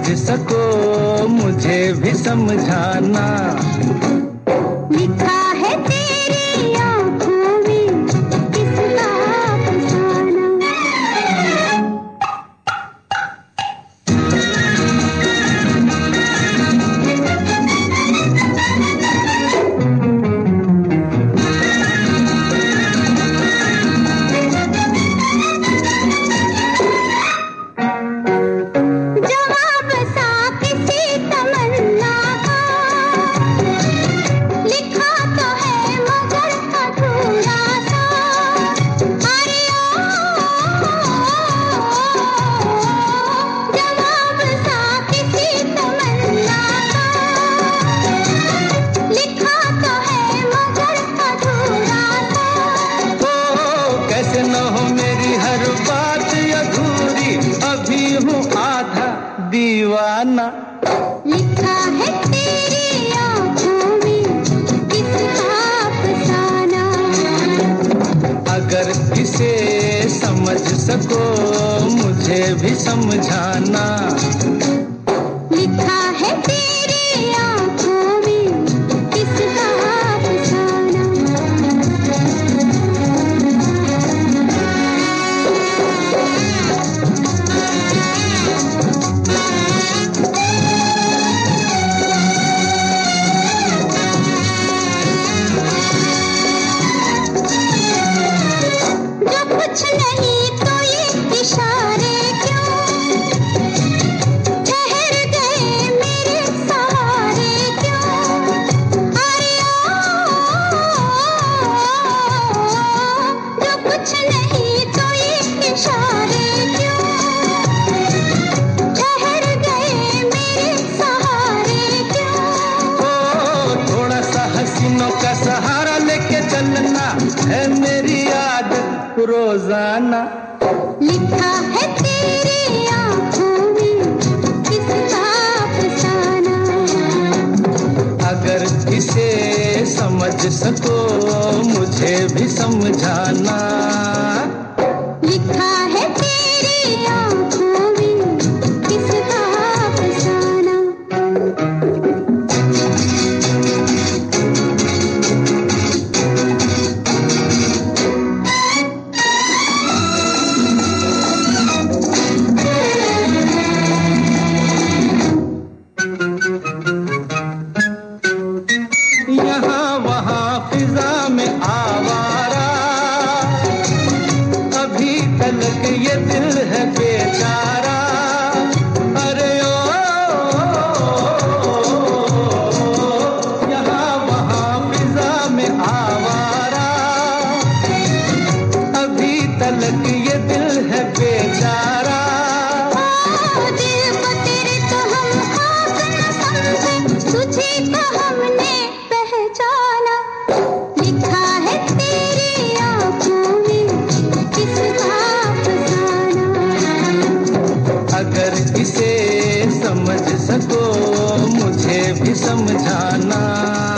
समझ सको मुझे भी समझाना। लिखा है तेरी आँखों में किसका अफसाना। जवाब सा किसी तमन्ना का लिखा तो है मगर अधूरा सा। अरे जवाब सा किसी तमन्ना का लिखा तो है मगर अधूरा सा। ओ कैसे न हो मेरी हर बात अधूरी, अभी हूँ आधा दीवाना। लिखा है तेरी आँखों में किसका अफसाना। अगर इसे समझ सको मुझे भी समझाना। लिखा है तेरी आँखों में किसका अफसाना। जो कुछ नहीं तो ये इशारे क्यों, ठहर गए मेरे सहारे क्यों। अरे जो कुछ नहीं तो ये इशारे क्यों, ठहर गए मेरे सहारे क्यों। ओ थोड़ा सा हसीनों का सहारा लेके चलना है मेरी आदत रोजाना। लिखा है तेरी आँखों में किसका अफसाना। अगर इसे समझ सको मुझे भी समझाना। लिखा है तेरी आँखों में किसका अफसाना। यहाँ वहाँ फिजा में आवारा, अभी तलक ये दिल है बेचारा। अरे ओ यहाँ वहाँ फिजा में आवारा, अभी तलक ये दिल है बेचारा। दिल को तेरे तो हम खास न समझे, तुझे तो हमने पहचाना। लिखा है तेरी आँखों में किसका अफसाना। अगर इसे समझ सको मुझे भी समझाना।